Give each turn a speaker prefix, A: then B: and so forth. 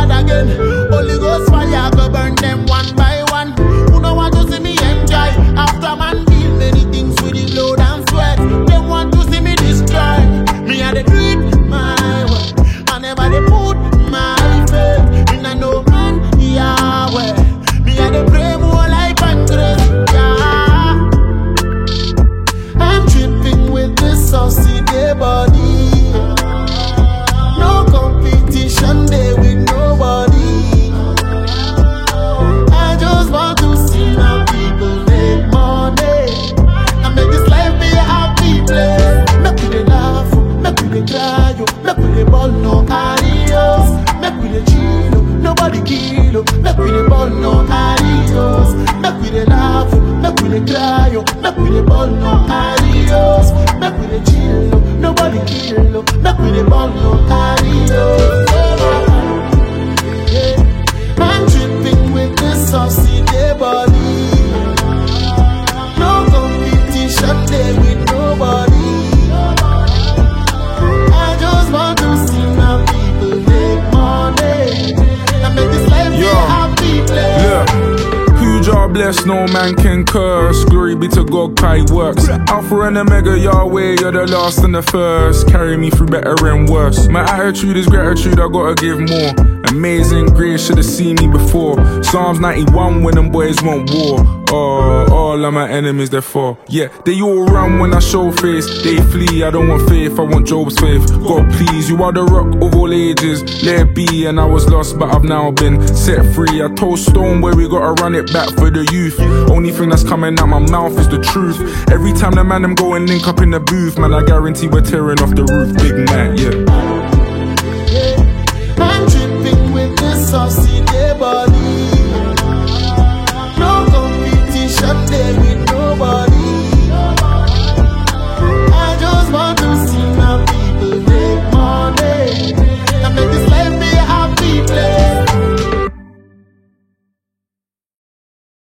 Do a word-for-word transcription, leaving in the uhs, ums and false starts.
A: God again. Holy Ghost fire go burn them one by one. Who no want to see me enjoy? After man feel many things with the blood and sweat. They want to see me destroy. Me and they do it my way. I never they put my faith in a no man Yahweh. Me and they pray more like Andres. Yeah. I'm tripping with this saucy day body. No competition there with nobody. I just want to see my people make money and make this life be a happy place. Make we dey laugh, make we dey cry, make we dey ball no adios. Make we dey chill, nobody kill. Make we dey ball no adios. Make we dey laugh, make we dey cry, make we dey ball no adios. Make we dey chill, nobody kill. Make we dey ball no adios. I'm tripping with this saucy day body. No competition there with nobody. I just want to see my people make money and make this life be a happy place.
B: Yeah. Who jar blessed, no man can curse. Glory be to God, Kai works. Alpha and Omega, Yahweh, you're the last and the first. Carry me through better and worse. My attitude is gratitude, I gotta give more. Amazing grace, should've seen me before. Psalms ninety-one when them boys want war. Oh, all of my enemies they fall. Yeah, they all run when I show face. They flee, I don't want faith, I want Job's faith. God please, you are the rock of all ages. Let it be, and I was lost but I've now been set free. I told Stone where we gotta run it back for the youth. Only thing that's coming out my mouth is the truth. Every time the man them go and link up in the booth, man, I guarantee we're tearing off the roof. Big man, yeah.